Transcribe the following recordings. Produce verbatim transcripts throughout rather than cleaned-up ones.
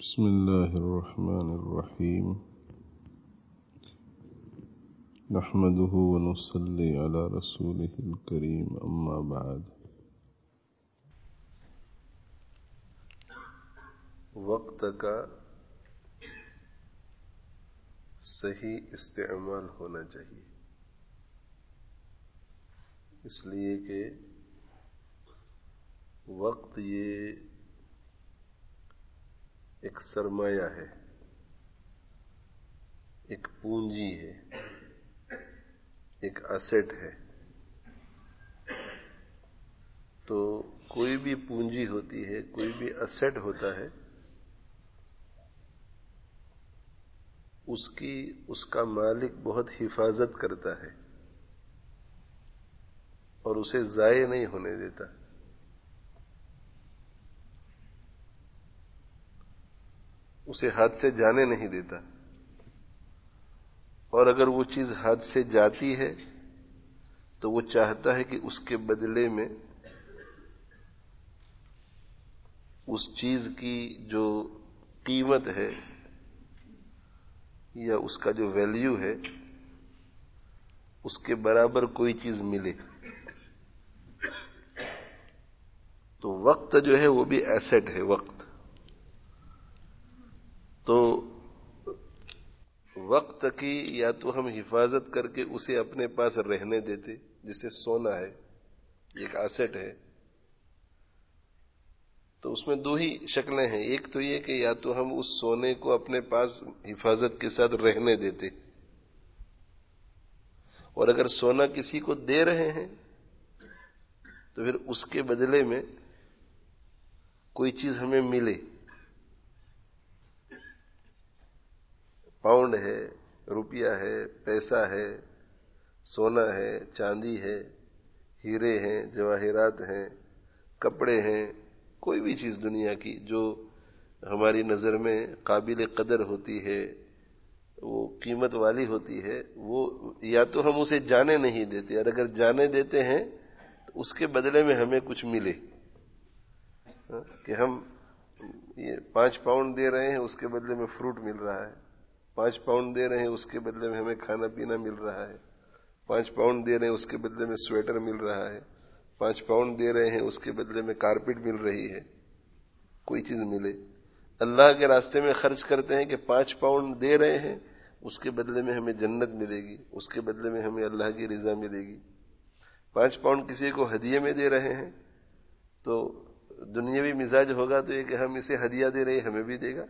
بسم الله الرحمن الرحيم نحمده ونصلي على رسوله الكريم أما بعد. وقت کا صحیح استعمال ہونا چاہیے، اس لیے کہ وقت یہ ایک سرمایہ ہے، ایک پونجی ہے، ایک ایسٹ ہے۔ تو کوئی بھی پونجی ہوتی ہے، کوئی بھی ایسٹ ہوتا ہے، اس کی اس کا مالک بہت حفاظت کرتا ہے اور اسے ضائع نہیں ہونے دیتا۔ اسے ہاتھ سے جانے نہیں دیتا، اور اگر وہ چیز ہاتھ سے جاتی ہے تو وہ چاہتا ہے کہ اس کے بدلے میں اس چیز کی جو قیمت ہے یا اس کا جو ویلیو ہے اس کے برابر کوئی چیز ملے۔ تو وقت جو ہے وہ بھی ایسٹ ہے۔ وقت تو وقت کی یا تو ہم حفاظت کر کے اسے اپنے پاس رہنے دیتے، جسے سونا ہے، ایک ایسٹ ہے، تو اس میں دو ہی شکلیں ہیں۔ ایک تو یہ کہ یا تو ہم اس سونے کو اپنے پاس حفاظت کے ساتھ رہنے دیتے، اور اگر سونا کسی کو دے رہے ہیں تو پھر اس کے بدلے میں کوئی چیز ہمیں ملے۔ پاؤنڈ ہے، روپیہ ہے، پیسہ ہے، سونا ہے، چاندی ہے، ہیرے ہیں، جواہرات ہیں، کپڑے ہیں، کوئی بھی چیز دنیا کی جو ہماری نظر میں قابل قدر ہوتی ہے، وہ قیمت والی ہوتی ہے، وہ یا تو ہم اسے جانے نہیں دیتے، اور اگر جانے دیتے ہیں تو اس کے بدلے میں ہمیں کچھ ملے۔ کہ ہم یہ پانچ پاؤنڈ دے رہے ہیں، اس کے بدلے میں فروٹ مل رہا ہے، پانچ پاؤنڈ دے رہے ہیں، اس کے بدلے میں ہمیں کھانا پینا مل رہا ہے، پانچ پاؤنڈ دے رہے ہیں، اس کے بدلے میں سویٹر مل رہا ہے، پانچ پاؤنڈ دے رہے ہیں، اس کے بدلے میں کارپیٹ مل رہی ہے، کوئی چیز ملے۔ اللہ کے راستے میں خرچ کرتے ہیں کہ پانچ پاؤنڈ دے رہے ہیں، اس کے بدلے میں ہمیں جنت ملے گی، اس کے بدلے میں ہمیں اللہ کی رضا ملے گی۔ پانچ پاؤنڈ کسی کو ہدیے میں دے رہے ہیں تو دنیاوی مزاج ہوگا تو یہ کہ ہم اسے ہدیہ دے رہے ہیں، ہمیں بھی دے گا۔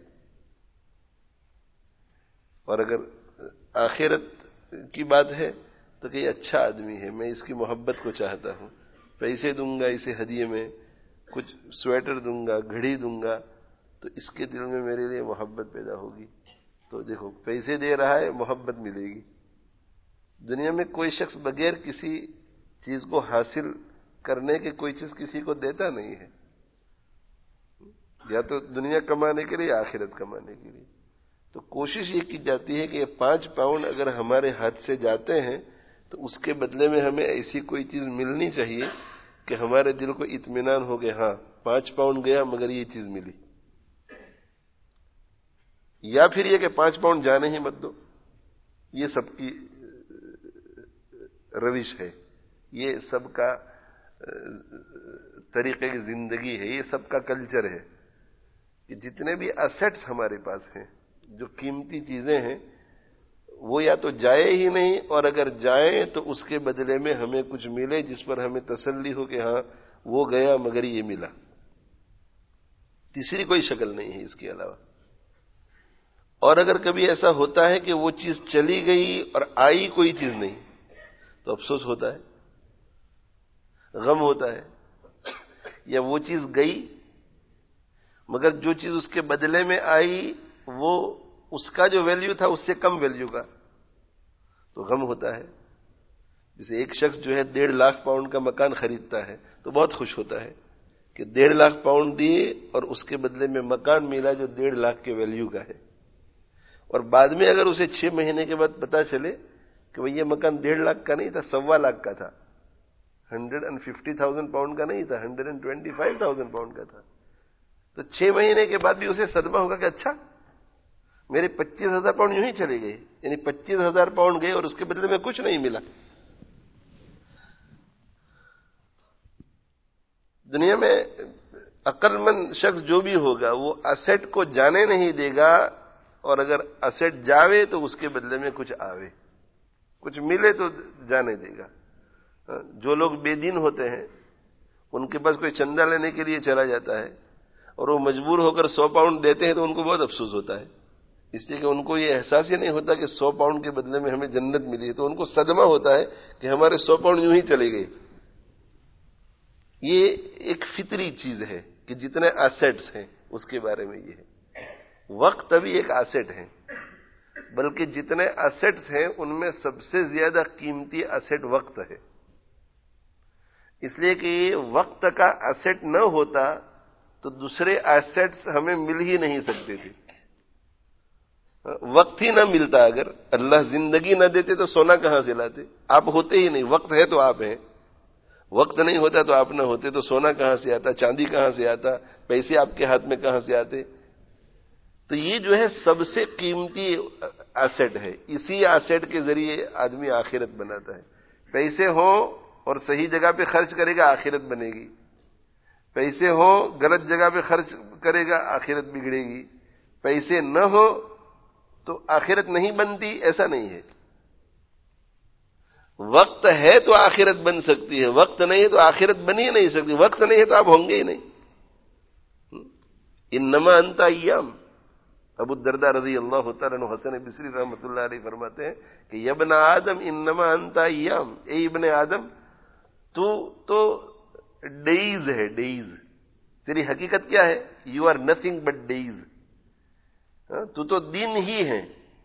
اور اگر آخرت کی بات ہے تو کہ یہ اچھا آدمی ہے، میں اس کی محبت کو چاہتا ہوں، پیسے دوں گا اسے ہدیے میں، کچھ سویٹر دوں گا، گھڑی دوں گا، تو اس کے دل میں میرے لیے محبت پیدا ہوگی۔ تو دیکھو، پیسے دے رہا ہے، محبت ملے گی۔ دنیا میں کوئی شخص بغیر کسی چیز کو حاصل کرنے کے کوئی چیز کسی کو دیتا نہیں ہے، یا تو دنیا کمانے کے لیے یا آخرت کمانے کے لیے۔ تو کوشش یہ کی جاتی ہے کہ یہ پانچ پاؤنڈ اگر ہمارے ہاتھ سے جاتے ہیں تو اس کے بدلے میں ہمیں ایسی کوئی چیز ملنی چاہیے کہ ہمارے دل کو اطمینان ہو گیا، ہاں پانچ پاؤنڈ گیا مگر یہ چیز ملی۔ یا پھر یہ کہ پانچ پاؤنڈ جانے ہی مت دو۔ یہ سب کی روش ہے، یہ سب کا طریقے کی زندگی ہے، یہ سب کا کلچر ہے کہ جتنے بھی ایسٹس ہمارے پاس ہیں، جو قیمتی چیزیں ہیں، وہ یا تو جائے ہی نہیں، اور اگر جائیں تو اس کے بدلے میں ہمیں کچھ ملے جس پر ہمیں تسلی ہو کہ ہاں وہ گیا مگر یہ ملا۔ تیسری کوئی شکل نہیں ہے اس کے علاوہ۔ اور اگر کبھی ایسا ہوتا ہے کہ وہ چیز چلی گئی اور آئی کوئی چیز نہیں تو افسوس ہوتا ہے، غم ہوتا ہے۔ یا وہ چیز گئی مگر جو چیز اس کے بدلے میں آئی وہ اس کا جو ویلیو تھا اس سے کم ویلیو کا، تو غم ہوتا ہے۔ جیسے ایک شخص جو ہے ڈیڑھ لاکھ پاؤنڈ کا مکان خریدتا ہے تو بہت خوش ہوتا ہے کہ ڈیڑھ لاکھ پاؤنڈ دیے اور اس کے بدلے میں مکان ملا جو ڈیڑھ لاکھ کے ویلیو کا ہے۔ اور بعد میں اگر اسے چھ مہینے کے بعد پتا چلے کہ وہ یہ مکان ڈیڑھ لاکھ کا نہیں تھا، سوا لاکھ کا تھا، hundred and fifty thousand pound کا نہیں تھا، hundred and twenty five thousand pound کا تھا، تو چھ مہینے کے بعد بھی اسے صدمہ ہوگا کہ اچھا میرے پچیس ہزار پاؤنڈ یوں ہی چلے گئے، یعنی پچیس ہزار پاؤنڈ گئے اور اس کے بدلے میں کچھ نہیں ملا۔ دنیا میں عقل مند شخص جو بھی ہوگا وہ اسیٹ کو جانے نہیں دے گا، اور اگر اسیٹ جاوے تو اس کے بدلے میں کچھ آوے، کچھ ملے تو جانے دے گا۔ جو لوگ بے دین ہوتے ہیں ان کے پاس کوئی چندہ لینے کے لیے چلا جاتا ہے اور وہ مجبور ہو کر سو پاؤنڈ دیتے ہیں تو ان کو بہت افسوس ہوتا ہے، اس لیے کہ ان کو یہ احساس ہی نہیں ہوتا کہ سو پاؤنڈ کے بدلے میں ہمیں جنت ملی ہے، تو ان کو صدمہ ہوتا ہے کہ ہمارے سو پاؤنڈ یوں ہی چلے گئے۔ یہ ایک فطری چیز ہے کہ جتنے ایسٹس ہیں اس کے بارے میں یہ ہے۔ وقت ابھی ایک ایسٹ ہے، بلکہ جتنے ایسٹس ہیں ان میں سب سے زیادہ قیمتی ایسٹ وقت ہے، اس لیے کہ وقت کا ایسٹ نہ ہوتا تو دوسرے ایسٹس ہمیں مل ہی نہیں سکتے تھے۔ وقت ہی نہ ملتا، اگر اللہ زندگی نہ دیتے تو سونا کہاں سے لاتے؟ آپ ہوتے ہی نہیں، وقت ہے تو آپ ہیں، وقت نہیں ہوتا تو آپ نہ ہوتے تو سونا کہاں سے آتا، چاندی کہاں سے آتا، پیسے آپ کے ہاتھ میں کہاں سے آتے؟ تو یہ جو ہے سب سے قیمتی ایسٹ ہے، اسی ایسٹ کے ذریعے آدمی آخرت بناتا ہے۔ پیسے ہوں اور صحیح جگہ پہ خرچ کرے گا آخرت بنے گی، پیسے ہوں غلط جگہ پہ خرچ کرے گا آخرت بگڑے گی، پیسے نہ ہو تو آخرت نہیں بنتی، ایسا نہیں ہے۔ وقت ہے تو آخرت بن سکتی ہے، وقت نہیں ہے تو آخرت بن ہی نہیں سکتی، وقت نہیں ہے تو آپ ہوں گے ہی نہیں۔ انما انت ایام، ابو الدرداء رضی اللہ تعالیٰ عنہ حسن بصری رحمۃ اللہ علیہ فرماتے ہیں کہ یا ابن آدم انما انت ایام، اے ابن آدم تو تو ڈیز ہے، ڈیز، تیری حقیقت کیا ہے؟ You are nothing but days, تو تو دن ہی ہے۔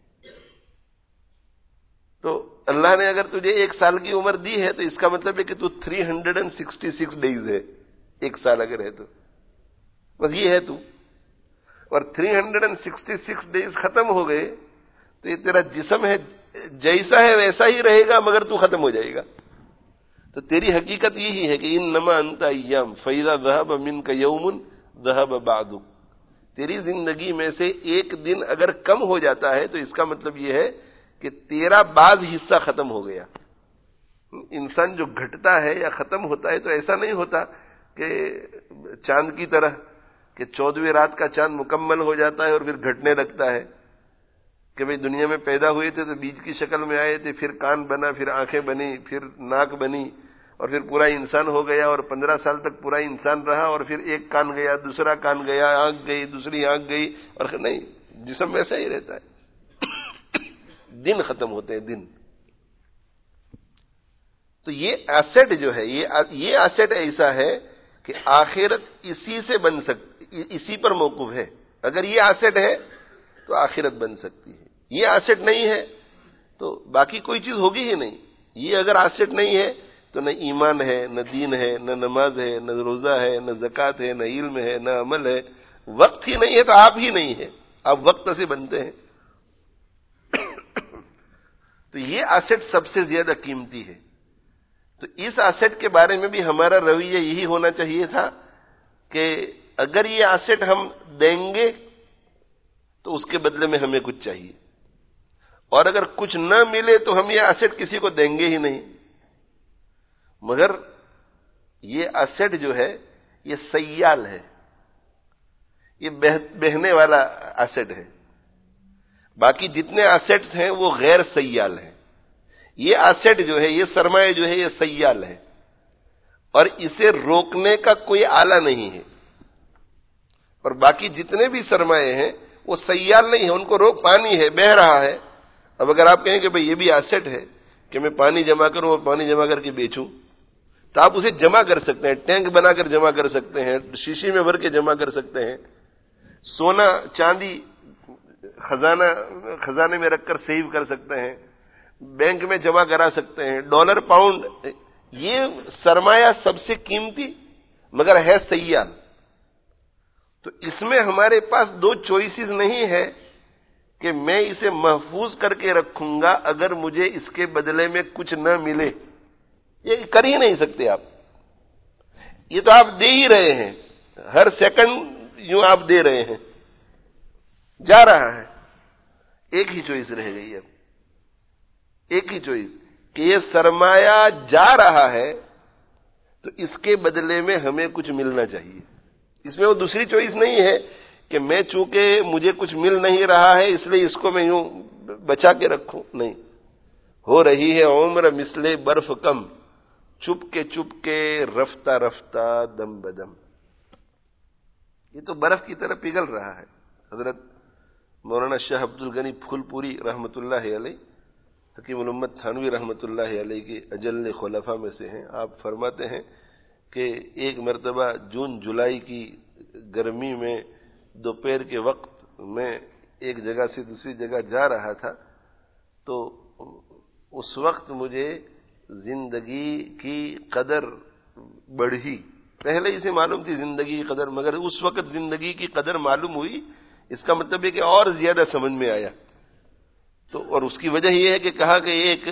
تو اللہ نے اگر تجھے ایک سال کی عمر دی ہے تو اس کا مطلب ہے کہ تو three hundred and sixty six days ہے، ایک سال اگر ہے تو بس یہ ہے تو، اور three hundred and sixty six days ختم ہو گئے تو یہ تیرا جسم ہے جیسا ہے ویسا ہی رہے گا، مگر تو ختم ہو جائے گا۔ تو تیری حقیقت یہی ہے کہ انما انت ایام فاذا ذهب منك يوم ذهب بعدك، تیری زندگی میں سے ایک دن اگر کم ہو جاتا ہے تو اس کا مطلب یہ ہے کہ تیرا بعض حصہ ختم ہو گیا۔ انسان جو گھٹتا ہے یا ختم ہوتا ہے تو ایسا نہیں ہوتا کہ چاند کی طرح کہ چودہویں رات کا چاند مکمل ہو جاتا ہے اور پھر گھٹنے لگتا ہے، کہ بھئی دنیا میں پیدا ہوئے تھے تو بیج کی شکل میں آئے تھے، پھر کان بنا، پھر آنکھیں بنی، پھر ناک بنی، اور پھر پورا انسان ہو گیا، اور پندرہ سال تک پورا انسان رہا، اور پھر ایک کان گیا، دوسرا کان گیا، آنکھ گئی، دوسری آنکھ گئی، اور نہیں، جسم ویسا ہی رہتا ہے۔ دن ختم ہوتے ہیں، دن۔ تو یہ ایسٹ جو ہے، یہ یہ ایسٹ ایسا ہے کہ آخرت اسی سے بن سکتی، اسی پر موقوف ہے۔ اگر یہ ایسٹ ہے تو آخرت بن سکتی ہے، یہ ایسٹ نہیں ہے تو باقی کوئی چیز ہوگی ہی نہیں۔ یہ اگر ایسٹ نہیں ہے تو نہ ایمان ہے، نہ دین ہے، نہ نماز ہے، نہ روزہ ہے، نہ زکوٰۃ ہے، نہ علم ہے، نہ عمل ہے۔ وقت ہی نہیں ہے تو آپ ہی نہیں ہے، آپ وقت سے بنتے ہیں۔ تو یہ ایسٹ سب سے زیادہ قیمتی ہے۔ تو اس ایسٹ کے بارے میں بھی ہمارا رویہ یہی ہونا چاہیے تھا کہ اگر یہ ایسٹ ہم دیں گے تو اس کے بدلے میں ہمیں کچھ چاہیے، اور اگر کچھ نہ ملے تو ہم یہ ایسٹ کسی کو دیں گے ہی نہیں۔ مگر یہ ایسٹ جو ہے یہ سیال ہے، یہ بہنے والا ایسٹ ہے۔ باقی جتنے ایسٹس ہیں وہ غیر سیال ہیں، یہ ایسٹ جو ہے، یہ سرمایہ جو ہے یہ سیال ہے، اور اسے روکنے کا کوئی آلہ نہیں ہے۔ اور باقی جتنے بھی سرمایے ہیں وہ سیال نہیں ہیں، ان کو روک، پانی ہے، بہہ رہا ہے۔ اب اگر آپ کہیں کہ بھئی یہ بھی ایسٹ ہے کہ میں پانی جمع کروں اور پانی جمع کر کے بیچوں، تو آپ اسے جمع کر سکتے ہیں، ٹینک بنا کر جمع کر سکتے ہیں، شیشی میں بھر کے جمع کر سکتے ہیں، سونا چاندی خزانہ خزانے میں رکھ کر سیو کر سکتے ہیں، بینک میں جمع کرا سکتے ہیں، ڈالر پاؤنڈ، یہ سرمایہ سب سے قیمتی مگر ہے سیال۔ تو اس میں ہمارے پاس دو چوائسز نہیں ہے کہ میں اسے محفوظ کر کے رکھوں گا اگر مجھے اس کے بدلے میں کچھ نہ ملے، یہ کر ہی نہیں سکتے آپ۔ یہ تو آپ دے ہی رہے ہیں، ہر سیکنڈ یوں آپ دے رہے ہیں, جا رہا ہے. ایک ہی چوائس رہ گئی اب, ایک ہی چوائس کہ یہ سرمایہ جا رہا ہے تو اس کے بدلے میں ہمیں کچھ ملنا چاہیے. اس میں وہ دوسری چوائس نہیں ہے کہ میں چونکہ مجھے کچھ مل نہیں رہا ہے اس لیے اس کو میں یوں بچا کے رکھوں. نہیں, ہو رہی ہے عمر مثل برف کم, چپ کے چپ کے رفتہ رفتہ دم بدم. یہ تو برف کی طرح پگھل رہا ہے. حضرت مولانا شاہ عبد الغنی پھول پوری رحمۃ اللہ علیہ, حکیم الامت تھانوی رحمۃ اللہ علیہ کے اجل خلفاء میں سے ہیں. آپ فرماتے ہیں کہ ایک مرتبہ جون جولائی کی گرمی میں دوپہر کے وقت میں ایک جگہ سے دوسری جگہ جا رہا تھا, تو اس وقت مجھے زندگی کی قدر بڑھی. پہلے ہی سے معلوم تھی زندگی کی قدر, مگر اس وقت زندگی کی قدر معلوم ہوئی. اس کا مطلب ہے کہ اور زیادہ سمجھ میں آیا. تو اور اس کی وجہ یہ ہے کہ کہا کہ ایک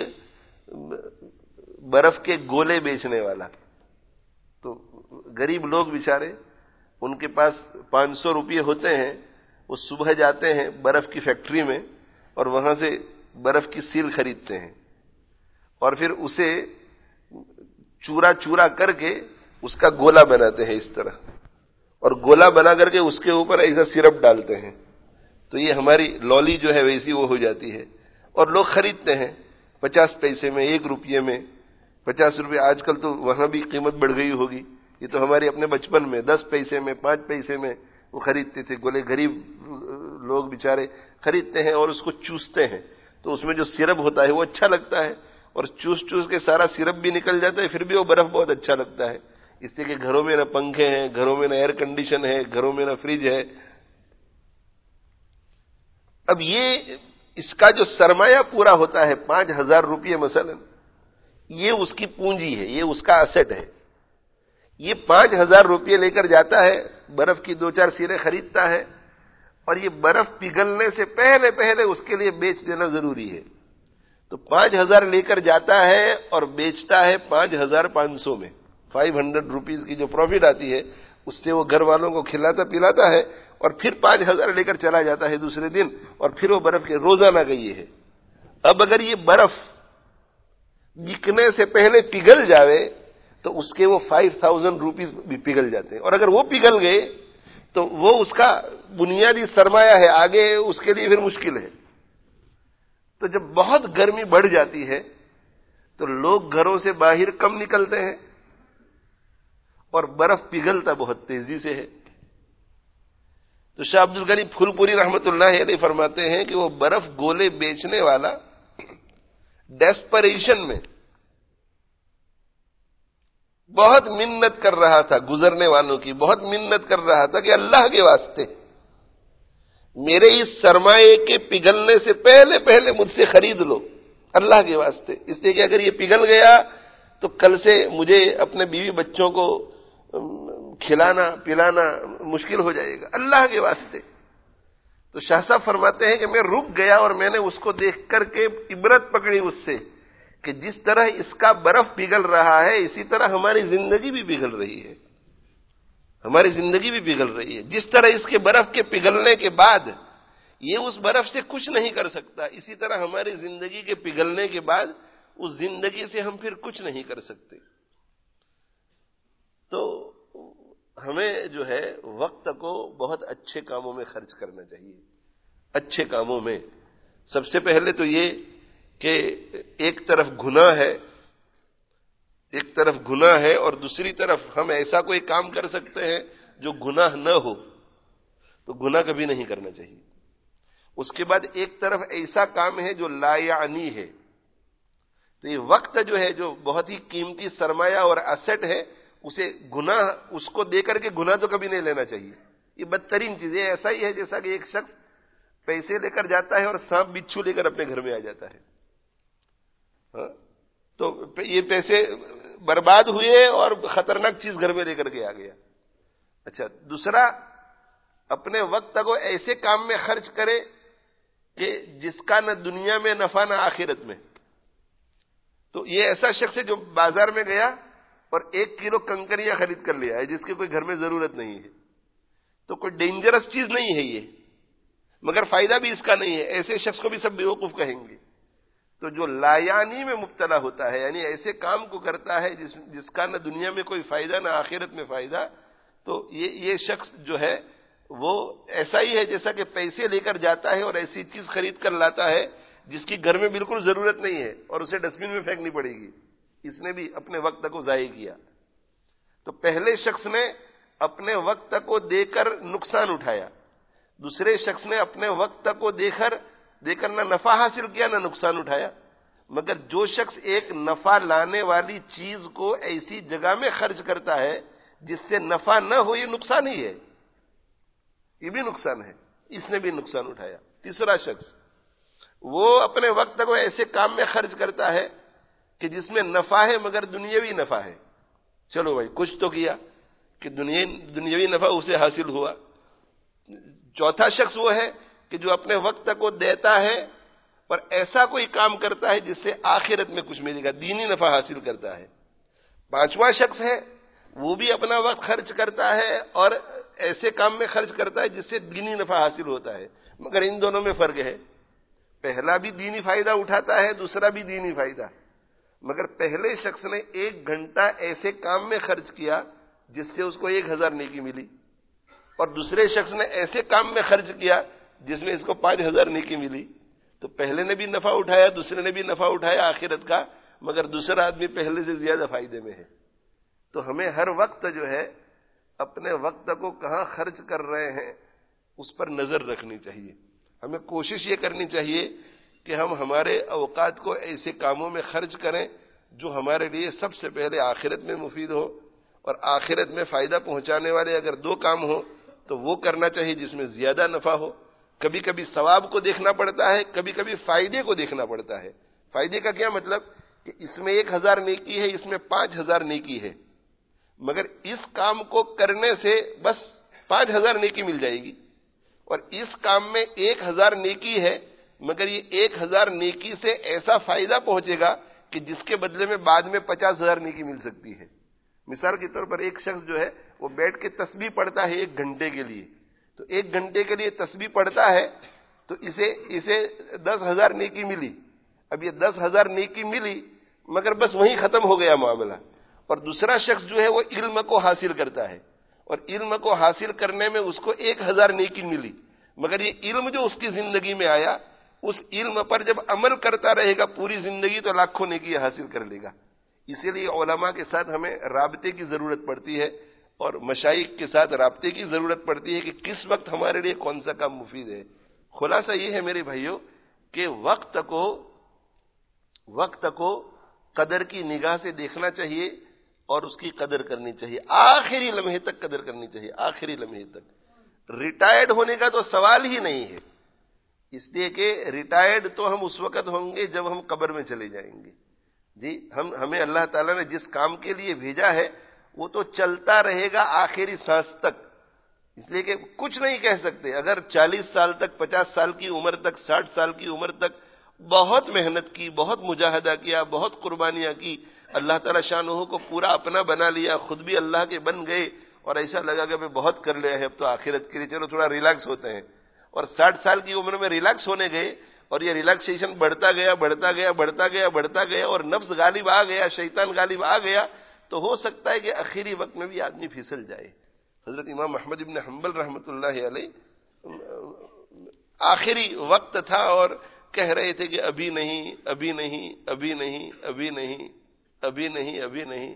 برف کے گولے بیچنے والا, تو غریب لوگ بیچارے, ان کے پاس پانچ سو روپئے ہوتے ہیں, وہ صبح جاتے ہیں برف کی فیکٹری میں اور وہاں سے برف کی سیل خریدتے ہیں اور پھر اسے چورا چورا کر کے اس کا گولا بناتے ہیں اس طرح, اور گولا بنا کر کے اس کے اوپر ایسا سرپ ڈالتے ہیں. تو یہ ہماری لولی جو ہے ویسی وہ ہو جاتی ہے, اور لوگ خریدتے ہیں پچاس پیسے میں, ایک روپیے میں, پچاس روپے. آج کل تو وہاں بھی قیمت بڑھ گئی ہوگی. یہ تو ہمارے اپنے بچپن میں دس پیسے میں, پانچ پیسے میں وہ خریدتے تھے گولے. غریب لوگ بیچارے خریدتے ہیں اور اس کو چوستے ہیں, تو اس میں جو سرپ ہوتا ہے وہ اچھا لگتا ہے, اور چوس چوس کے سارا سرپ بھی نکل جاتا ہے, پھر بھی وہ برف بہت اچھا لگتا ہے. اس لیے کہ گھروں میں نہ پنکھے ہیں, گھروں میں نہ ایئر کنڈیشن ہے, گھروں میں نہ فریج ہے. اب یہ اس کا جو سرمایہ پورا ہوتا ہے پانچ ہزار روپئے مثلا, یہ اس کی پونجی ہے, یہ اس کا ایسٹ ہے. یہ پانچ ہزار روپئے لے کر جاتا ہے, برف کی دو چار سیریں خریدتا ہے, اور یہ برف پگھلنے سے پہلے پہلے اس کے لیے بیچ دینا ضروری ہے. تو پانچ ہزار لے کر جاتا ہے اور بیچتا ہے پانچ ہزار پانچ سو میں. فائیو ہنڈریڈ روپیز کی جو پروفٹ آتی ہے اس سے وہ گھر والوں کو کھلاتا پلاتا ہے, اور پھر پانچ ہزار لے کر چلا جاتا ہے دوسرے دن, اور پھر وہ برف کے روزانہ گئی ہے. اب اگر یہ برف بکنے سے پہلے پگھل جاوے تو اس کے وہ فائیو تھاؤزینڈ روپیز بھی پگھل جاتے ہیں, اور اگر وہ پگھل گئے تو وہ اس کا بنیادی سرمایہ ہے, آگے اس کے لیے پھر مشکل ہے. تو جب بہت گرمی بڑھ جاتی ہے تو لوگ گھروں سے باہر کم نکلتے ہیں, اور برف پگھلتا بہت تیزی سے ہے. تو شاہ عبد الغنی پھول پوری رحمۃ اللہ علیہ فرماتے ہیں کہ وہ برف گولے بیچنے والا ڈیسپریشن میں بہت منت کر رہا تھا, گزرنے والوں کی بہت منت کر رہا تھا کہ اللہ کے واسطے میرے اس سرمایے کے پگھلنے سے پہلے پہلے مجھ سے خرید لو, اللہ کے واسطے. اس لیے کہ اگر یہ پگھل گیا تو کل سے مجھے اپنے بیوی بچوں کو کھلانا پلانا مشکل ہو جائے گا, اللہ کے واسطے. تو شاہ صاحب فرماتے ہیں کہ میں رک گیا اور میں نے اس کو دیکھ کر کے عبرت پکڑی اس سے کہ جس طرح اس کا برف پگھل رہا ہے اسی طرح ہماری زندگی بھی پگھل رہی ہے, ہماری زندگی بھی پگھل رہی ہے. جس طرح اس کے برف کے پگھلنے کے بعد یہ اس برف سے کچھ نہیں کر سکتا, اسی طرح ہماری زندگی کے پگھلنے کے بعد اس زندگی سے ہم پھر کچھ نہیں کر سکتے. تو ہمیں جو ہے وقت کو بہت اچھے کاموں میں خرچ کرنا چاہیے. اچھے کاموں میں سب سے پہلے تو یہ کہ ایک طرف گناہ ہے, ایک طرف گناہ ہے اور دوسری طرف ہم ایسا کوئی کام کر سکتے ہیں جو گناہ نہ ہو, تو گناہ کبھی نہیں کرنا چاہیے. اس کے بعد ایک طرف ایسا کام ہے جو لا یعنی ہے, تو یہ وقت جو ہے جو بہت ہی قیمتی سرمایہ اور ایسٹ ہے, اسے گناہ اس کو دے کر کے گناہ تو کبھی نہیں لینا چاہیے. یہ بدترین چیز ہے. ایسا ہی ہے جیسا کہ ایک شخص پیسے لے کر جاتا ہے اور سانپ بچھو لے کر اپنے گھر میں آ جاتا ہے, ہاں تو یہ پیسے برباد ہوئے اور خطرناک چیز گھر میں لے کر کے آ گیا. اچھا, دوسرا اپنے وقت کو ایسے کام میں خرچ کرے کہ جس کا نہ دنیا میں نفع نہ آخرت میں. تو یہ ایسا شخص ہے جو بازار میں گیا اور ایک کلو کنکریاں خرید کر لیا ہے جس کی کوئی گھر میں ضرورت نہیں ہے, تو کوئی ڈینجرس چیز نہیں ہے یہ، مگر فائدہ بھی اس کا نہیں ہے، ایسے شخص کو بھی سب بیوقوف کہیں گے۔ تو جو لایانی میں مبتلا ہوتا ہے، یعنی ایسے کام کو کرتا ہے جس جس کا نہ دنیا میں کوئی فائدہ نہ آخرت میں فائدہ، تو یہ یہ شخص جو ہے وہ ایسا ہی ہے جیسا کہ پیسے لے کر جاتا ہے اور ایسی چیز خرید کر لاتا ہے جس کی گھر میں بالکل ضرورت نہیں ہے اور اسے ڈسٹ بن میں پھینکنی پڑے گی۔ اس نے بھی اپنے وقت کو ضائع کیا۔ تو پہلے شخص نے اپنے وقت کو دے کر نقصان اٹھایا، دوسرے شخص نے اپنے وقت کو دے کر دے کر نہ نفع حاصل کیا نہ نقصان اٹھایا۔ مگر جو شخص ایک نفع لانے والی چیز کو ایسی جگہ میں خرچ کرتا ہے جس سے نفع نہ ہو، یہ نقصان ہی ہے، یہ بھی نقصان ہے، اس نے بھی نقصان اٹھایا۔ تیسرا شخص وہ اپنے وقت کو ایسے کام میں خرچ کرتا ہے کہ جس میں نفع ہے مگر دنیاوی نفع ہے، چلو بھائی کچھ تو کیا کہ دنیاوی نفع اسے حاصل ہوا۔ چوتھا شخص وہ ہے کہ جو اپنے وقت کو دیتا ہے اور ایسا کوئی کام کرتا ہے جس سے آخرت میں کچھ ملے گا، دینی نفع حاصل کرتا ہے۔ پانچواں شخص ہے وہ بھی اپنا وقت خرچ کرتا ہے اور ایسے کام میں خرچ کرتا ہے جس سے دینی نفع حاصل ہوتا ہے، مگر ان دونوں میں فرق ہے، پہلا بھی دینی فائدہ اٹھاتا ہے، دوسرا بھی دینی فائدہ، مگر پہلے شخص نے ایک گھنٹہ ایسے کام میں خرچ کیا جس سے اس کو ایک ہزار نیکی ملی، اور دوسرے شخص نے ایسے کام میں خرچ کیا جس میں اس کو پانچ ہزار نیکی ملی۔ تو پہلے نے بھی نفع اٹھایا، دوسرے نے بھی نفع اٹھایا آخرت کا، مگر دوسرا آدمی پہلے سے زیادہ فائدے میں ہے۔ تو ہمیں ہر وقت جو ہے اپنے وقت کو کہاں خرچ کر رہے ہیں اس پر نظر رکھنی چاہیے۔ ہمیں کوشش یہ کرنی چاہیے کہ ہم ہمارے اوقات کو ایسے کاموں میں خرچ کریں جو ہمارے لیے سب سے پہلے آخرت میں مفید ہو، اور آخرت میں فائدہ پہنچانے والے اگر دو کام ہوں تو وہ کرنا چاہیے جس میں زیادہ نفع ہو۔ کبھی کبھی ثواب کو دیکھنا پڑتا ہے، کبھی کبھی فائدے کو دیکھنا پڑتا ہے۔ فائدے کا کیا مطلب کہ اس میں ایک ہزار نیکی ہے، اس میں پانچ ہزار نیکی ہے، مگر اس کام کو کرنے سے بس پانچ ہزار نیکی مل جائے گی، اور اس کام میں ایک ہزار نیکی ہے مگر یہ ایک ہزار نیکی سے ایسا فائدہ پہنچے گا کہ جس کے بدلے میں بعد میں پچاس ہزار نیکی مل سکتی ہے۔ مثال کے طور پر ایک شخص جو ہے وہ بیٹھ کے تسبیح پڑھتا ہے ایک گھنٹے کے لیے، تو ایک گھنٹے کے لیے تسبیح پڑھتا ہے تو اسے اسے دس ہزار نیکی ملی۔ اب یہ دس ہزار نیکی ملی مگر بس وہیں ختم ہو گیا معاملہ۔ اور دوسرا شخص جو ہے وہ علم کو حاصل کرتا ہے، اور علم کو حاصل کرنے میں اس کو ایک ہزار نیکی ملی، مگر یہ علم جو اس کی زندگی میں آیا، اس علم پر جب عمل کرتا رہے گا پوری زندگی تو لاکھوں نیکی حاصل کر لے گا۔ اسی لیے علماء کے ساتھ ہمیں رابطے کی ضرورت پڑتی ہے، اور مشائخ کے ساتھ رابطے کی ضرورت پڑتی ہے کہ کس وقت ہمارے لیے کون سا کام مفید ہے۔ خلاصہ یہ ہے میرے بھائیوں کہ وقت کو وقت کو قدر کی نگاہ سے دیکھنا چاہیے اور اس کی قدر کرنی چاہیے، آخری لمحے تک قدر کرنی چاہیے، آخری لمحے تک۔ ریٹائرڈ ہونے کا تو سوال ہی نہیں ہے، اس لیے کہ ریٹائرڈ تو ہم اس وقت ہوں گے جب ہم قبر میں چلے جائیں گے۔ جی ہم ہمیں اللہ تعالیٰ نے جس کام کے لیے بھیجا ہے وہ تو چلتا رہے گا آخری سانس تک، اس لیے کہ کچھ نہیں کہہ سکتے۔ اگر چالیس سال تک، پچاس سال کی عمر تک، ساٹھ سال کی عمر تک بہت محنت کی، بہت مجاہدہ کیا، بہت قربانیاں کی، اللہ تعالیٰ شانہ کو پورا اپنا بنا لیا، خود بھی اللہ کے بن گئے، اور ایسا لگا کہ بہت کر لیا ہے اب تو آخرت کے لیے چلو تھوڑا ریلیکس ہوتے ہیں، اور ساٹھ سال کی عمر میں ریلیکس ہونے گئے، اور یہ ریلیکسیشن بڑھتا گیا بڑھتا گیا بڑھتا گیا بڑھتا گیا اور نفس غالب آ گیا، شیطان غالب آ گیا، تو ہو سکتا ہے کہ آخری وقت میں بھی آدمی پھسل جائے۔ حضرت امام احمد ابن حنبل رحمۃ اللہ علیہ آخری وقت تھا اور کہہ رہے تھے کہ ابھی نہیں ابھی نہیں ابھی نہیں ابھی نہیں ابھی نہیں ابھی نہیں،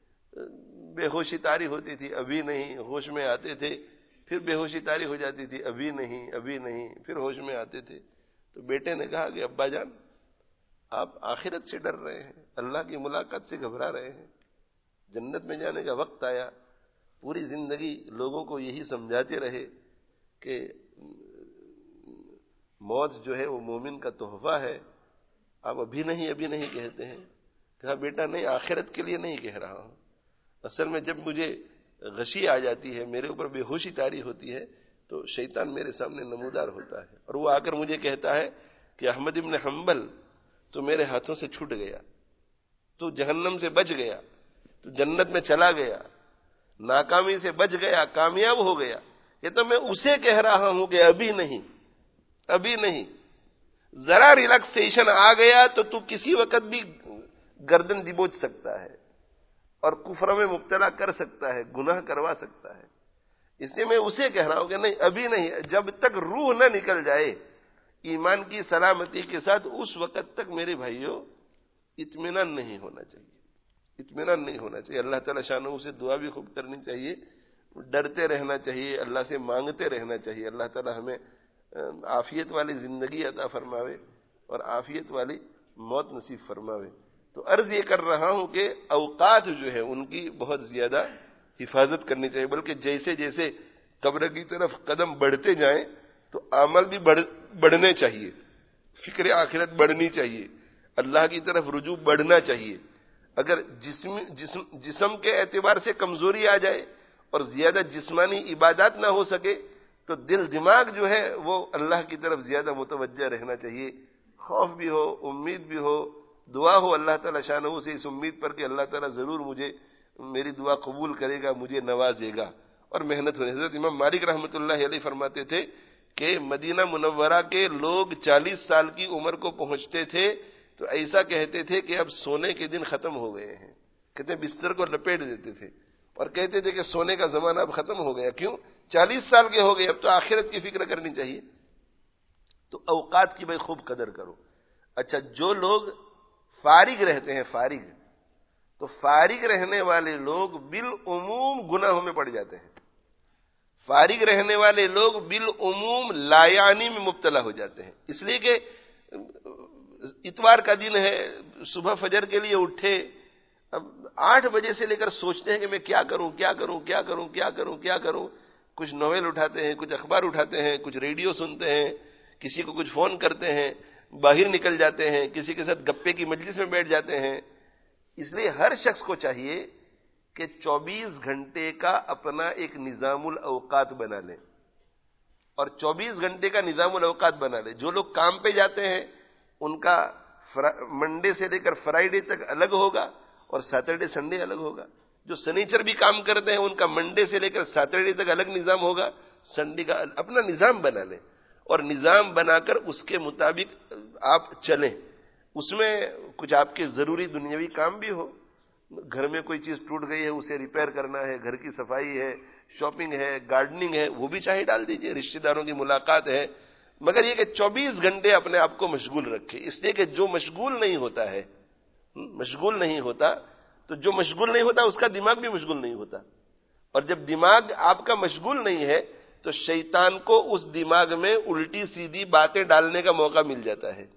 بے ہوشی طاری ہوتی تھی، ابھی نہیں، ہوش میں آتے تھے، پھر بے ہوشی طاری ہو جاتی تھی، ابھی نہیں ابھی نہیں، پھر ہوش میں آتے تھے۔ تو بیٹے نے کہا کہ ابا جان آپ آخرت سے ڈر رہے ہیں، اللہ کی ملاقات سے گھبرا رہے ہیں، جنت میں جانے کا وقت آیا، پوری زندگی لوگوں کو یہی سمجھاتے رہے کہ موت جو ہے وہ مومن کا تحفہ ہے، آپ ابھی نہیں ابھی نہیں کہتے ہیں۔ کہا بیٹا نہیں، آخرت کے لیے نہیں کہہ رہا ہوں، اصل میں جب مجھے غشی آ جاتی ہے، میرے اوپر بے ہوشی طاری ہوتی ہے، تو شیطان میرے سامنے نمودار ہوتا ہے، اور وہ آ کر مجھے کہتا ہے کہ احمد ابن حنبل تو میرے ہاتھوں سے چھوٹ گیا، تو جہنم سے بچ گیا، تو جنت میں چلا گیا، ناکامی سے بچ گیا، کامیاب ہو گیا، یہ تو میں اسے کہہ رہا ہوں کہ ابھی نہیں، ابھی نہیں، ذرا ریلیکسیشن آ گیا تو تو کسی وقت بھی گردن دبوچ سکتا ہے اور کفر میں مبتلا کر سکتا ہے، گناہ کروا سکتا ہے. اس لیے میں اسے کہہ رہا ہوں کہ نہیں، ابھی نہیں، جب تک روح نہ نکل جائے ایمان کی سلامتی کے ساتھ، اس وقت تک میرے بھائیوں اطمینان نہیں ہونا چاہیے، اطمینان نہیں ہونا چاہیے. اللہ تعالی شانہ سے دعا بھی خوب کرنی چاہیے، ڈرتے رہنا چاہیے، اللہ سے مانگتے رہنا چاہیے. اللہ تعالی ہمیں عافیت والی زندگی عطا فرماوے اور عافیت والی موت نصیب فرماوے. تو عرض یہ کر رہا ہوں کہ اوقات جو ہے ان کی بہت زیادہ حفاظت کرنی چاہیے، بلکہ جیسے جیسے قبر کی طرف قدم بڑھتے جائیں تو عمل بھی بڑھ بڑھنے چاہیے، فکر آخرت بڑھنی چاہیے، اللہ کی طرف رجوع بڑھنا چاہیے. اگر جسم جسم جسم کے اعتبار سے کمزوری آ جائے اور زیادہ جسمانی عبادات نہ ہو سکے تو دل دماغ جو ہے وہ اللہ کی طرف زیادہ متوجہ رہنا چاہیے. خوف بھی ہو، امید بھی ہو، دعا ہو اللہ تعالی شانہ سے اس امید پر کہ اللہ تعالی ضرور مجھے میری دعا قبول کرے گا، مجھے نوازے گا، اور محنت ہونے. حضرت امام مالک رحمۃ اللہ علیہ فرماتے تھے کہ مدینہ منورہ کے لوگ چالیس سال کی عمر کو پہنچتے تھے تو ایسا کہتے تھے کہ اب سونے کے دن ختم ہو گئے ہیں. کہتے ہیں بستر کو لپیٹ دیتے تھے اور کہتے تھے کہ سونے کا زمانہ اب ختم ہو گیا. کیوں؟ چالیس سال کے ہو گئے، اب تو آخرت کی فکر کرنی چاہیے. تو اوقات کی بھائی خوب قدر کرو. اچھا، جو لوگ فارغ رہتے ہیں، فارغ تو فارغ رہنے والے لوگ بالعموم گناہوں میں پڑ جاتے ہیں. فارغ رہنے والے لوگ بالعموم لایانی میں مبتلا ہو جاتے ہیں. اس لیے کہ اتوار کا دن ہے، صبح فجر کے لیے اٹھے، اب آٹھ بجے سے لے کر سوچتے ہیں کہ میں کیا کروں کیا کروں کیا کروں کیا کروں کیا کروں. کچھ ناول اٹھاتے ہیں، کچھ اخبار اٹھاتے ہیں، کچھ ریڈیو سنتے ہیں، کسی کو کچھ فون کرتے ہیں، باہر نکل جاتے ہیں، کسی کے ساتھ گپے کی مجلس میں بیٹھ جاتے ہیں. اس لیے ہر شخص کو چاہیے کہ چوبیس گھنٹے کا اپنا ایک نظام الاوقات بنا لیں، اور چوبیس گھنٹے کا نظام الاوقات بنا لیں. جو لوگ کام پہ جاتے ہیں ان کا منڈے سے لے کر فرائیڈے تک الگ ہوگا اور سیٹرڈے سنڈے الگ ہوگا. جو سنیچر بھی کام کرتے ہیں ان کا منڈے سے لے کر سیٹرڈے تک الگ نظام ہوگا، سنڈے کا اپنا نظام بنا لیں، اور نظام بنا کر اس کے مطابق آپ چلیں. اس میں کچھ آپ کے ضروری دنیاوی کام بھی ہو، گھر میں کوئی چیز ٹوٹ گئی ہے اسے ریپیئر کرنا ہے، گھر کی صفائی ہے، شاپنگ ہے، گارڈننگ ہے، وہ بھی چاہے ڈال دیجئے، رشتہ داروں کی ملاقات ہے، مگر یہ کہ چوبیس گھنٹے اپنے آپ کو مشغول رکھے. اس لیے کہ جو مشغول نہیں ہوتا ہے، مشغول نہیں ہوتا تو جو مشغول نہیں ہوتا اس کا دماغ بھی مشغول نہیں ہوتا، اور جب دماغ آپ کا مشغول نہیں ہے تو شیطان کو اس دماغ میں الٹی سیدھی باتیں ڈالنے کا موقع مل جاتا ہے.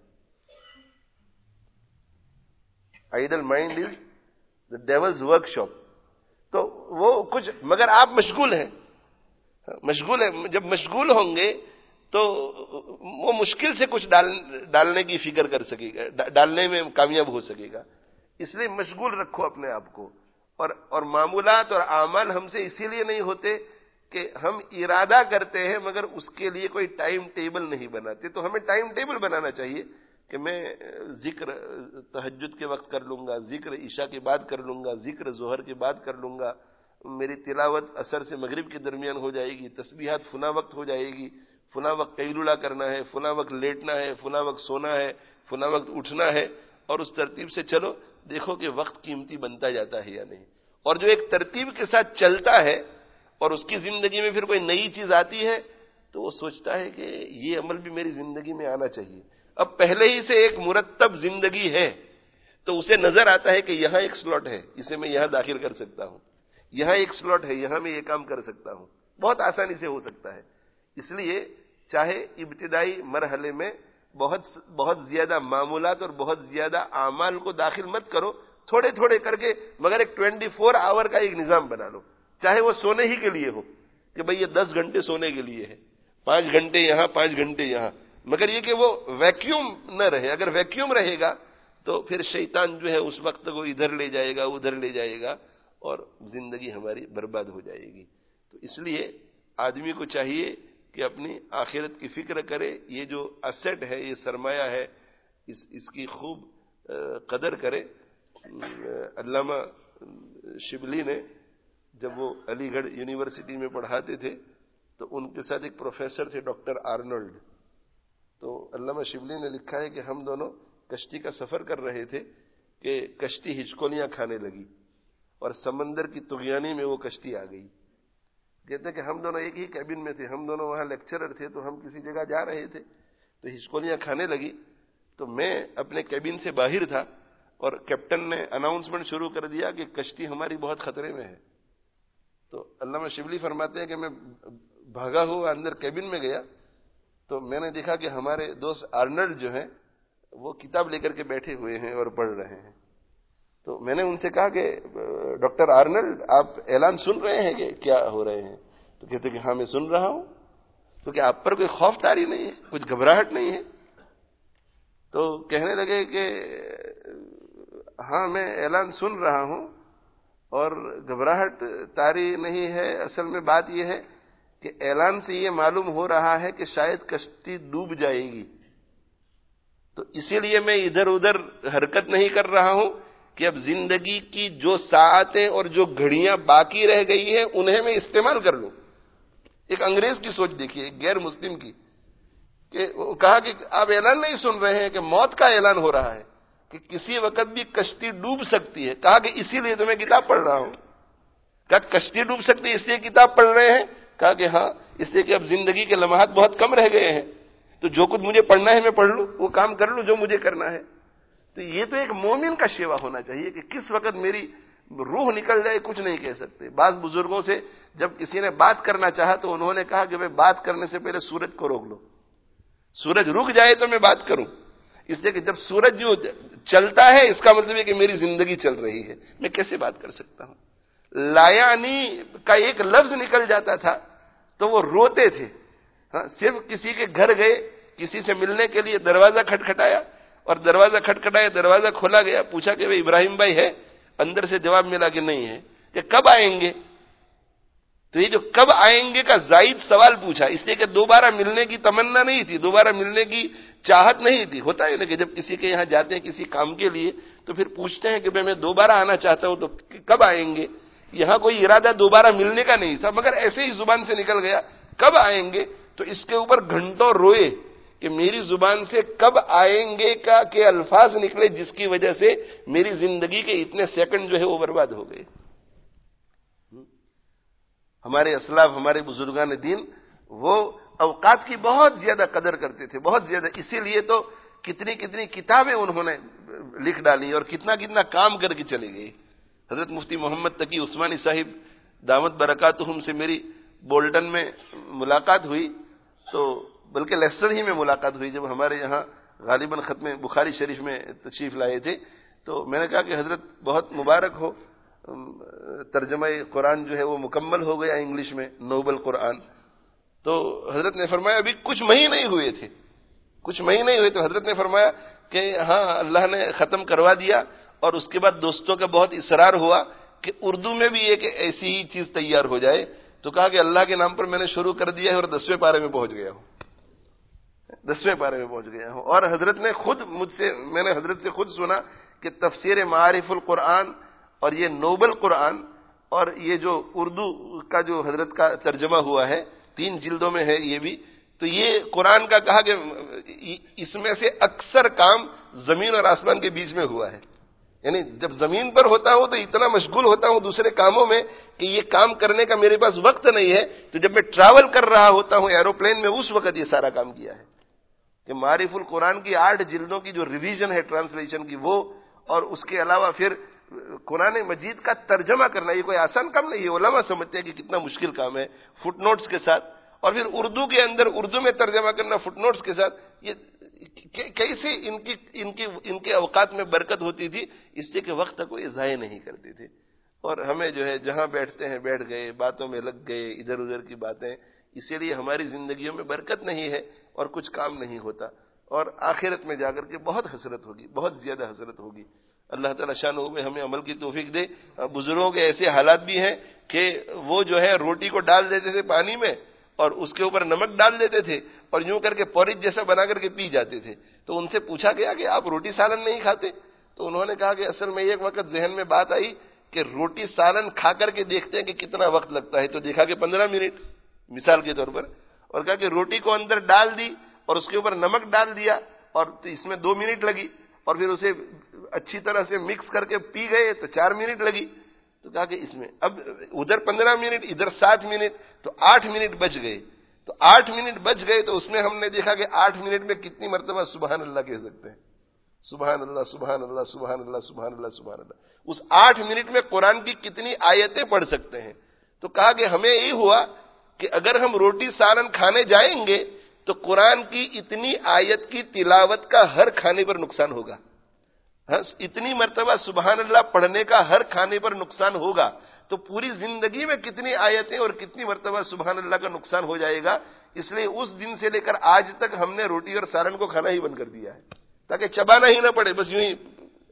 Idle mind is the devil's workshop. تو وہ کچھ، مگر آپ مشغول ہیں، مشغول ہیں. جب مشغول ہوں گے تو وہ مشکل سے کچھ ڈال ڈالنے کی فکر کر سکے گا، ڈالنے میں کامیاب ہو سکے گا. اس لیے مشغول رکھو اپنے آپ کو. اور اور معمولات اور اعمال ہم سے اسی لیے نہیں ہوتے کہ ہم ارادہ کرتے ہیں مگر اس کے لیے کوئی ٹائم ٹیبل نہیں بناتے. تو ہمیں ٹائم ٹیبل بنانا چاہیے کہ میں ذکر تہجد کے وقت کر لوں گا، ذکر عشاء کے بعد کر لوں گا، ذکر ظہر کے بعد کر لوں گا، میری تلاوت عصر سے مغرب کے درمیان ہو جائے گی، تسبیحات فلاں وقت ہو جائے گی، فلاں وقت قیلولہ کرنا ہے، فلاں وقت لیٹنا ہے، فلاں وقت سونا ہے، فلاں وقت اٹھنا ہے. اور اس ترتیب سے چلو، دیکھو کہ وقت قیمتی بنتا جاتا ہے یا نہیں. اور جو ایک ترتیب کے ساتھ چلتا ہے اور اس کی زندگی میں پھر کوئی نئی چیز آتی ہے تو وہ سوچتا ہے کہ یہ عمل بھی میری زندگی میں آنا چاہیے. اب پہلے ہی سے ایک مرتب زندگی ہے تو اسے نظر آتا ہے کہ یہاں ایک سلاٹ ہے، اسے میں یہاں داخل کر سکتا ہوں، یہاں ایک سلاٹ ہے، یہاں میں یہ کام کر سکتا ہوں. بہت آسانی سے ہو سکتا ہے. اس لیے چاہے ابتدائی مرحلے میں بہت بہت زیادہ معمولات اور بہت زیادہ اعمال کو داخل مت کرو، تھوڑے تھوڑے کر کے، مگر ایک ٹوینٹی فور آور کا ایک نظام بنا لو. چاہے وہ سونے ہی کے لیے ہو کہ بھئی یہ دس گھنٹے سونے کے لیے ہے، پانچ گھنٹے یہاں، پانچ گھنٹے یہاں، مگر یہ کہ وہ ویکیوم نہ رہے. اگر ویکیوم رہے گا تو پھر شیطان جو ہے اس وقت کو ادھر لے جائے گا، ادھر لے جائے گا اور زندگی ہماری برباد ہو جائے گی. تو اس لیے آدمی کو چاہیے کہ اپنی آخرت کی فکر کرے. یہ جو اسیٹ ہے، یہ سرمایہ ہے، اس اس کی خوب قدر کرے. علامہ شبلی نے جب وہ علی گڑھ یونیورسٹی میں پڑھاتے تھے تو ان کے ساتھ ایک پروفیسر تھے ڈاکٹر آرنولڈ. تو علامہ شبلی نے لکھا ہے کہ ہم دونوں کشتی کا سفر کر رہے تھے کہ کشتی ہچکولیاں کھانے لگی اور سمندر کی طغیانی میں وہ کشتی آ گئی. کہتے ہیں کہ ہم دونوں ایک ہی کیبن میں تھے, ہم دونوں وہاں لیکچرر تھے, تو ہم کسی جگہ جا رہے تھے تو ہچکولیاں کھانے لگی. تو میں اپنے کیبن سے باہر تھا اور کیپٹن نے اناؤنسمنٹ شروع کر دیا کہ کشتی ہماری بہت خطرے میں ہے. تو علامہ شبلی فرماتے ہیں کہ میں بھاگا ہوا اندر کیبن میں گیا تو میں نے دیکھا کہ ہمارے دوست آرنلڈ جو ہیں وہ کتاب لے کر کے بیٹھے ہوئے ہیں اور پڑھ رہے ہیں. تو میں نے ان سے کہا کہ ڈاکٹر آرنلڈ آپ اعلان سن رہے ہیں کہ کیا ہو رہے ہیں؟ تو کہتے کہ ہاں میں سن رہا ہوں. تو کہ آپ پر کوئی خوف طاری نہیں ہے, کچھ گھبراہٹ نہیں ہے؟ تو کہنے لگے کہ ہاں میں اعلان سن رہا ہوں اور گھبراہٹ طاری نہیں ہے. اصل میں بات یہ ہے کہ اعلان سے یہ معلوم ہو رہا ہے کہ شاید کشتی ڈوب جائے گی, تو اسی لیے میں ادھر ادھر حرکت نہیں کر رہا ہوں کہ اب زندگی کی جو ساعتیں اور جو گھڑیاں باقی رہ گئی ہیں انہیں میں استعمال کر لوں. ایک انگریز کی سوچ دیکھیے, ایک غیر مسلم کی, کہ کہا کہ آپ اعلان نہیں سن رہے ہیں کہ موت کا اعلان ہو رہا ہے کہ کسی وقت بھی کشتی ڈوب سکتی ہے. کہا کہ اسی لیے تو میں کتاب پڑھ رہا ہوں. کہا کشتی ڈوب سکتی ہے اس لیے کتاب پڑھ رہے ہیں؟ کہا کہ ہاں اس لیے کہ اب زندگی کے لمحات بہت کم رہ گئے ہیں, تو جو کچھ مجھے پڑھنا ہے میں پڑھ لوں, وہ کام کر لوں جو مجھے کرنا ہے. تو یہ تو ایک مومن کا شیوا ہونا چاہیے کہ کس وقت میری روح نکل جائے کچھ نہیں کہہ سکتے. بعض بزرگوں سے جب کسی نے بات کرنا چاہا تو انہوں نے کہا کہ بھائی بات کرنے سے پہلے سورج کو روک لو, سورج رک جائے تو میں بات کروں. اس لیے کہ جب سورج جو چلتا ہے اس کا مطلب ہے کہ میری زندگی چل رہی ہے, میں کیسے بات کر سکتا ہوں؟ لایانی کا ایک لفظ نکل جاتا تھا تو وہ روتے تھے. ہاں, صرف کسی کے گھر گئے, کسی سے ملنے کے لیے دروازہ کھٹکھٹایا اور دروازہ کھٹکھٹایا, دروازہ کھولا گیا, پوچھا کہ بھائی ابراہیم بھائی ہے؟ اندر سے جواب ملا کہ نہیں ہے. کہ کب آئیں گے؟ تو یہ جو کب آئیں گے کا زائد سوال پوچھا, اس لیے کہ دوبارہ ملنے کی تمنا نہیں تھی, دوبارہ ملنے کی چاہت نہیں تھی. ہوتا ہے نا کہ جب کسی کے یہاں جاتے ہیں کسی کام کے لیے تو پھر پوچھتے ہیں کہ بھائی میں دوبارہ آنا چاہتا ہوں, تو کب آئیں گے؟ یہاں کوئی ارادہ دوبارہ ملنے کا نہیں تھا, مگر ایسے ہی زبان سے نکل گیا کب آئیں گے. تو اس کے اوپر گھنٹوں روئے کہ میری زبان سے کب آئیں گے کا کہ الفاظ نکلے جس کی وجہ سے میری زندگی کے اتنے سیکنڈ جو ہے وہ برباد ہو گئے. ہمارے اسلاف, ہمارے بزرگان دین وہ اوقات کی بہت زیادہ قدر کرتے تھے, بہت زیادہ. اسی لیے تو کتنی کتنی کتابیں انہوں نے لکھ ڈالی اور کتنا کتنا کام کر کے چلے گئے. حضرت مفتی محمد تقی عثمانی صاحب دامت برکاتہم سے میری بولٹن میں ملاقات ہوئی, تو بلکہ لیسٹر ہی میں ملاقات ہوئی جب ہمارے یہاں غالباً ختم بخاری شریف میں تشریف لائے تھے. تو میں نے کہا کہ حضرت بہت مبارک ہو, ترجمہ قرآن جو ہے وہ مکمل ہو گیا انگلش میں, نوبل قرآن. تو حضرت نے فرمایا ابھی کچھ مہینے ہی ہوئے تھے, کچھ مہینے ہوئے. تو حضرت نے فرمایا کہ ہاں اللہ نے ختم کروا دیا, اور اس کے بعد دوستوں کا بہت اصرار ہوا کہ اردو میں بھی ایک ایسی ہی چیز تیار ہو جائے. تو کہا کہ اللہ کے نام پر میں نے شروع کر دیا ہے اور دسویں پارے میں پہنچ گیا ہوں, دسویں پارے میں پہنچ گیا ہوں. اور حضرت نے خود مجھ سے, میں نے حضرت سے خود سنا کہ تفسیر معارف القرآن اور یہ نوبل قرآن اور یہ جو اردو کا جو حضرت کا ترجمہ ہوا ہے تین جلدوں میں ہے یہ بھی, تو یہ قرآن کا کہا کہ اس میں سے اکثر کام زمین اور آسمان کے بیچ میں ہوا ہے. یعنی جب زمین پر ہوتا ہوں تو اتنا مشغول ہوتا ہوں دوسرے کاموں میں کہ یہ کام کرنے کا میرے پاس وقت نہیں ہے. تو جب میں ٹریول کر رہا ہوتا ہوں ایروپلین میں, اس وقت یہ سارا کام کیا ہے کہ معارف القرآن کی آٹھ جلدوں کی جو ریویژن ہے ٹرانسلیشن کی وہ, اور اس کے علاوہ پھر قرآن مجید کا ترجمہ کرنا, یہ کوئی آسان کام نہیں ہے. علماء سمجھتے ہیں کہ کتنا مشکل کام ہے, فٹ نوٹس کے ساتھ, اور پھر اردو کے اندر اردو میں ترجمہ کرنا فٹ نوٹس کے ساتھ. یہ کیسے ان کی ان کی ان کے اوقات میں برکت ہوتی تھی, اس لیے کہ وقت کو یہ ضائع نہیں کرتے تھے. اور ہمیں جو ہے جہاں بیٹھتے ہیں بیٹھ گئے, باتوں میں لگ گئے, ادھر ادھر کی باتیں, اسی لیے ہماری زندگیوں میں برکت نہیں ہے اور کچھ کام نہیں ہوتا, اور آخرت میں جا کر کے بہت حسرت ہوگی, بہت زیادہ حسرت ہوگی. اللہ تعالیٰ شان ہو میں ہمیں عمل کی توفیق دے. بزرگوں کے ایسے حالات بھی ہیں کہ وہ جو ہے روٹی کو ڈال دیتے تھے پانی میں اور اس کے اوپر نمک ڈال دیتے تھے اور یوں کر کے پورج جیسا بنا کر کے پی جاتے تھے. تو ان سے پوچھا گیا کہ آپ روٹی سالن نہیں کھاتے؟ تو انہوں نے کہا کہ اصل میں ایک وقت ذہن میں بات آئی کہ روٹی سالن کھا کر کے دیکھتے ہیں کہ کتنا وقت لگتا ہے, تو دیکھا کہ پندرہ منٹ. مثال کے طور پر, اور کہا کہ روٹی کو اندر ڈال دی اور اس کے اوپر نمک ڈال دیا اور تو اس میں دو منٹ لگی, اور پھر اسے اچھی طرح سے مکس کر کے پی گئے تو چار منٹ لگی. تو کہا کہ اس میں اب ادھر پندرہ منٹ ادھر سات منٹ تو آٹھ منٹ بچ گئے. تو آٹھ منٹ بچ گئے تو اس میں ہم نے دیکھا کہ آٹھ منٹ میں کتنی مرتبہ سبحان اللہ کہہ سکتے ہیں. سبحان اللہ سبحان اللہ سبحان اللہ سبحان اللہ سبحان اللہ. اس آٹھ منٹ میں قرآن کی کتنی آیتیں پڑھ سکتے ہیں. تو کہا کہ ہمیں یہ ہوا کہ اگر ہم روٹی سالن کھانے جائیں گے تو قرآن کی اتنی آیت کی تلاوت کا ہر کھانے پر نقصان ہوگا. اتنی مرتبہ سبحان اللہ پڑھنے کا ہر کھانے پر نقصان ہوگا. تو پوری زندگی میں کتنی آیتیں اور کتنی مرتبہ سبحان اللہ کا نقصان ہو جائے گا. اس لیے اس دن سے لے کر آج تک ہم نے روٹی اور سالن کو کھانا ہی بند کر دیا ہے تاکہ چبانا ہی نہ پڑے, بس یوں ہی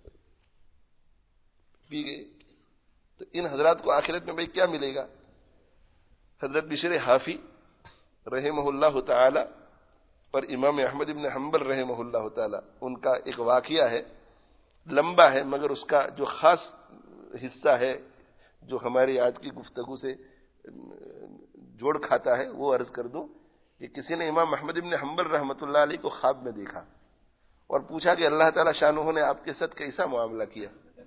پی گئے. تو ان حضرات کو آخرت میں بھائی کیا ملے گا؟ حضرت بشر حافی رحمہ اللہ تعالی اور امام احمد بن حنبل رحمہ اللہ تعالی, ان کا ایک واقعہ ہے, لمبا ہے مگر اس کا جو خاص حصہ ہے جو ہماری آج کی گفتگو سے جوڑ کھاتا ہے وہ عرض کر دوں کہ کسی نے امام احمد بن حنبل رحمۃ اللہ علیہ کو خواب میں دیکھا اور پوچھا کہ اللہ تعالی شانہ نے آپ کے ساتھ کیسا معاملہ کیا,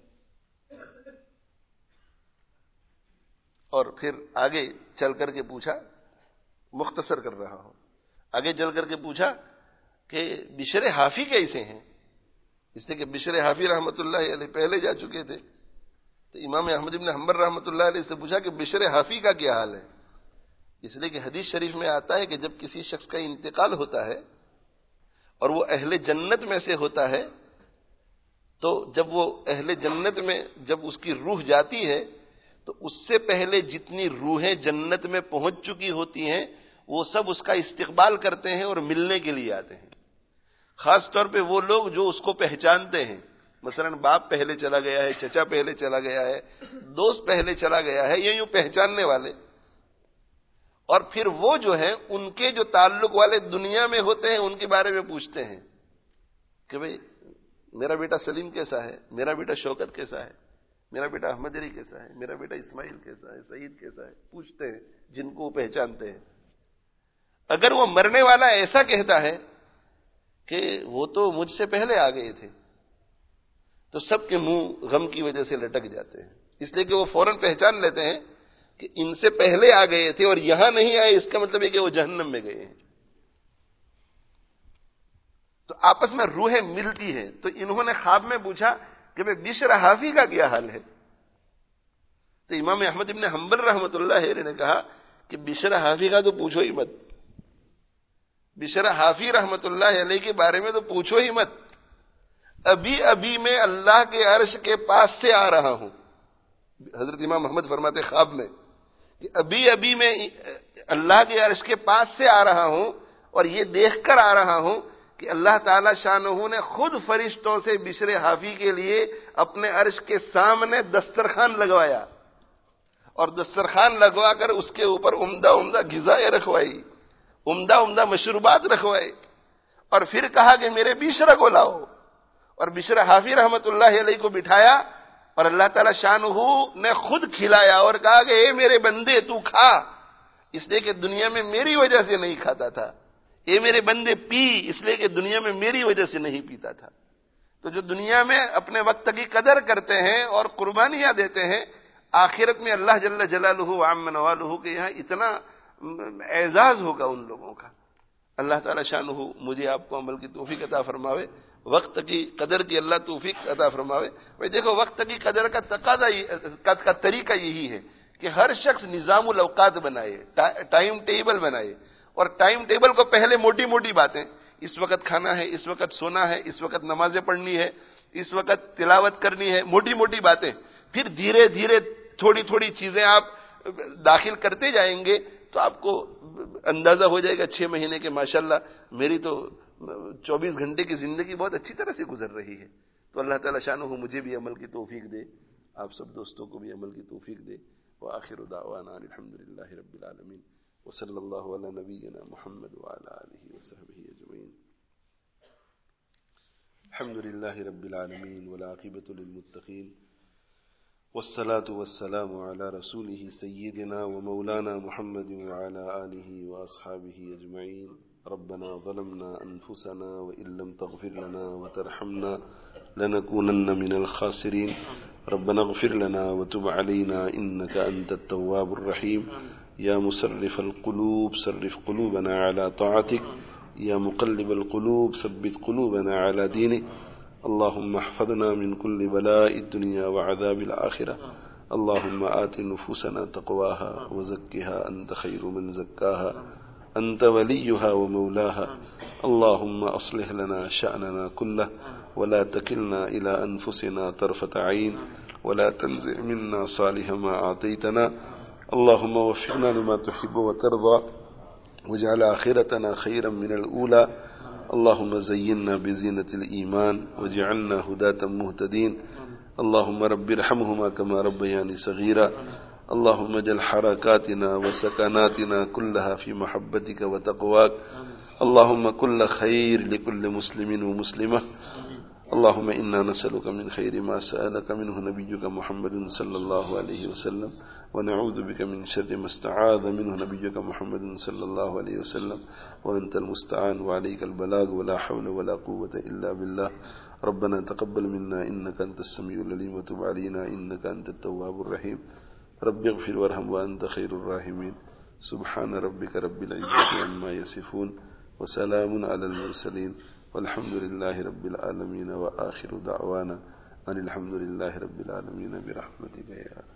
اور پھر آگے چل کر کے پوچھا, مختصر کر رہا ہوں, آگے چل کر کے پوچھا کہ بشر حافی کیسے ہیں, اس لیے کہ بشر حافی رحمۃ اللہ علیہ پہلے جا چکے تھے. تو امام احمد بن حنبل رحمۃ اللہ علیہ سے پوچھا کہ بشر حافی کا کیا حال ہے, اس لیے کہ حدیث شریف میں آتا ہے کہ جب کسی شخص کا انتقال ہوتا ہے اور وہ اہل جنت میں سے ہوتا ہے تو جب وہ اہل جنت میں جب اس کی روح جاتی ہے تو اس سے پہلے جتنی روحیں جنت میں پہنچ چکی ہوتی ہیں وہ سب اس کا استقبال کرتے ہیں اور ملنے کے لیے آتے ہیں. خاص طور پہ وہ لوگ جو اس کو پہچانتے ہیں, مثلا باپ پہلے چلا گیا ہے, چچا پہلے چلا گیا ہے, دوست پہلے چلا گیا ہے, یہ یوں پہچاننے والے. اور پھر وہ جو ہیں ان کے جو تعلق والے دنیا میں ہوتے ہیں ان کے بارے میں پوچھتے ہیں کہ بھئی میرا بیٹا سلیم کیسا ہے, میرا بیٹا شوکت کیسا ہے, میرا بیٹا احمد علی کیسا ہے, میرا بیٹا اسماعیل کیسا ہے, سعید کیسا ہے, پوچھتے ہیں جن کو وہ پہچانتے ہیں. اگر وہ مرنے والا ایسا کہتا ہے کہ وہ تو مجھ سے پہلے آ گئے تھے تو سب کے منہ غم کی وجہ سے لٹک جاتے ہیں, اس لیے کہ وہ فوراً پہچان لیتے ہیں کہ ان سے پہلے آ گئے تھے اور یہاں نہیں آئے, اس کا مطلب ہے کہ وہ جہنم میں گئے ہیں. تو آپس میں روحیں ملتی ہیں. تو انہوں نے خواب میں پوچھا کہ بھئی بشر حافی کا کیا حال ہے. تو امام احمد بن حنبل رحمۃ اللہ علیہ نے کہا کہ بشر حافی کا تو پوچھو ہی مت, بشر حافی رحمۃ اللہ علیہ کے بارے میں تو پوچھو ہی مت. ابھی ابھی میں اللہ کے عرش کے پاس سے آ رہا ہوں. حضرت امام محمد فرماتے خواب میں کہ ابھی ابھی میں اللہ کے عرش کے پاس سے آ رہا ہوں اور یہ دیکھ کر آ رہا ہوں کہ اللہ تعالی شانہ نے خود فرشتوں سے بشر حافی کے لیے اپنے عرش کے سامنے دسترخوان لگوایا اور دسترخوان لگوا کر اس کے اوپر عمدہ عمدہ غذائیں رکھوائی, عمدہ عمدہ مشروبات رکھوائے, اور پھر کہا کہ میرے بشر کو لاؤ, اور بشر حافی رحمت اللہ علیہ کو بٹھایا اور اللہ تعالی شانہ نے خود کھلایا اور کہا کہ اے میرے بندے تو کھا, اس لیے کہ دنیا میں میری وجہ سے نہیں کھاتا تھا. اے میرے بندے پی, اس لیے کہ دنیا میں میری وجہ سے نہیں پیتا تھا. تو جو دنیا میں اپنے وقت کی قدر کرتے ہیں اور قربانیاں دیتے ہیں, آخرت میں اللہ جل جلالہ وعم نوالہ کے یہاں اتنا اعزاز ہوگا ان لوگوں کا. اللہ تعالی شانہ مجھے آپ کو عمل کی توفیق عطا فرماوے, وقت کی قدر کی اللہ توفیق عطا فرماوے. بھئی دیکھو وقت کی قدر کا تقاضا کا طریقہ یہی ہے کہ ہر شخص نظام الاوقات بنائے, ٹائم ٹیبل بنائے, اور ٹائم ٹیبل کو پہلے موٹی موٹی باتیں, اس وقت کھانا ہے, اس وقت سونا ہے, اس وقت نمازیں پڑھنی ہے, اس وقت تلاوت کرنی ہے, موٹی موٹی باتیں. پھر دھیرے دھیرے تھوڑی تھوڑی چیزیں آپ داخل کرتے جائیں گے تو آپ کو اندازہ ہو جائے گا چھ مہینے کے ماشاءاللہ میری تو چوبیس گھنٹے کی زندگی بہت اچھی طرح سے گزر رہی ہے. تو اللہ تعالی شانہ مجھے بھی عمل کی توفیق دے, آپ سب دوستوں کو بھی عمل کی توفیق دے. وآخر دعوانا الحمدللہ رب العالمین وصلی اللہ علی نبینا محمد وعلی آلہ وصحبہ اجمعین. الحمدللہ رب العالمین والعاقبۃ للمتقین والصلاة والسلام على رسوله سيدنا ومولانا محمد وعلى آله وأصحابه أجمعين. ربنا ظلمنا أنفسنا وإن لم تغفر لنا وترحمنا لنكونن من الخاسرين. ربنا اغفر لنا وتب علينا إنك أنت التواب الرحيم. يا مصرف القلوب صرف قلوبنا على طاعتك. يا مقلب القلوب ثبت قلوبنا على دينك. اللهم احفظنا من كل بلاء الدنيا وعذاب الآخرة. اللهم آت نفوسنا تقواها وزكها أنت خير من زكاها أنت وليها ومولاها. اللهم أصلح لنا شأننا كله ولا تكلنا إلى أنفسنا طرفة عين ولا تنزع منا صالح ما أعطيتنا. اللهم وفقنا لما تحب وترضى واجعل آخرتنا خيرا من الأولى. اللهم زينا بزينة الإيمان واجعلنا هداة مهتدين. اللهم رب ارحمهما كما ربياني صغيرا. اللهم اجعل حركاتنا وسكناتنا كلها في محبتك وتقواك. اللهم كل خير لكل مسلم ومسلمة. اللهم إنا نسألك من خير ما سألك منه نبيك محمد صلى الله عليه وسلم ونعوذ بك من شر ما استعاذ منه نبيك محمد صلى الله عليه وسلم وأنت المستعان وعليك البلاغ ولا حول ولا قوة إلا بالله. ربنا تقبل منا إنك أنت السميع العليم وتب علينا إنك أنت التواب الرحيم. رب اغفر وارحم وأنت خير الراحمين. سبحان ربك رب العزة عما يصفون وسلام على المرسلين والحمد لله رب العالمين. وآخر دعوانا أن الحمد لله رب العالمين برحمتك يا